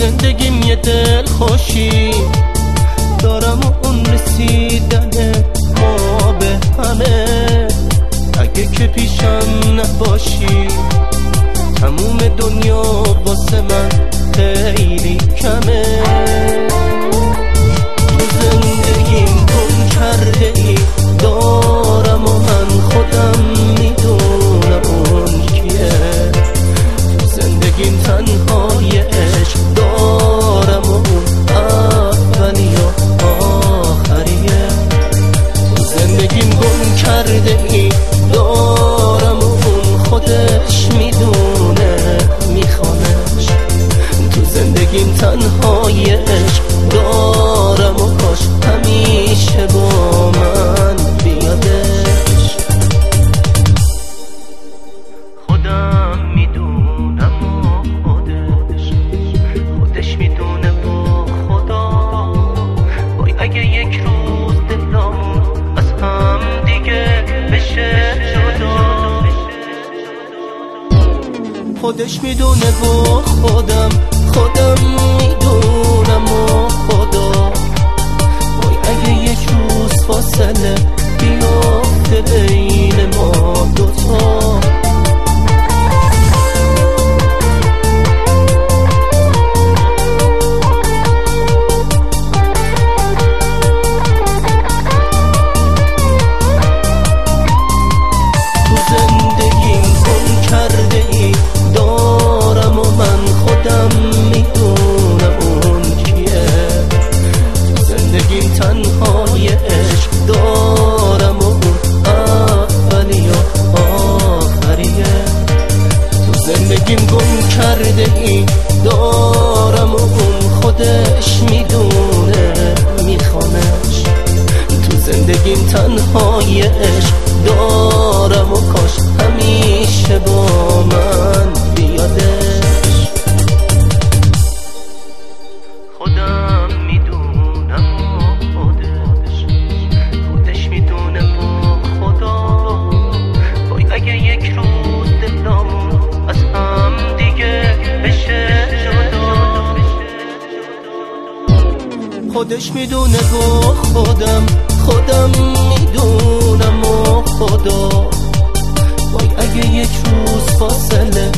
زندگیم یه دل خوشی دارم و اون رسیدن ما به همه، اگه که پیشم نباشی تموم دنیا واسه من خیلی کمه. تو زندگیم گم کرده ای دارم و من خودم میدونم اون کیه. تو زندگیم تنهای عشق دارم و اون اولی و آخریه. تو زندگیم گم کرده ای دارم و اون خودش میدونه میخوانش. تو زندگیم تنهای عشق دارم و کاش همیشه با من بیادش. خودم میدونم و خودش میدونه با خدا. وای اگه یک روز دلامون از هم دیگه بشه جدا. خودش میدونه با خودم میدونم و خدا. وای اگه یک روز فاصله بیافته بین ما دوتا. تو زندگیم گم کرده ای دارم و من خودم میدونم اون کیه. تو زندگیم تنهای عشق دارم و اون اولی و آخریه. تو زندگیم گم کرده ای دارم و اون خودش میدونه میخوانش. تو زندگیم تنهای عشق دارم و کاش همیشه با من بیادش. خودم میدونم و خودش میدونه با خدا. وای اگه یک روز دلامون از هم دیگه بشه جدا. خودش میدونه با خودم میدونم و خدا. وای اگه یک روز فاصله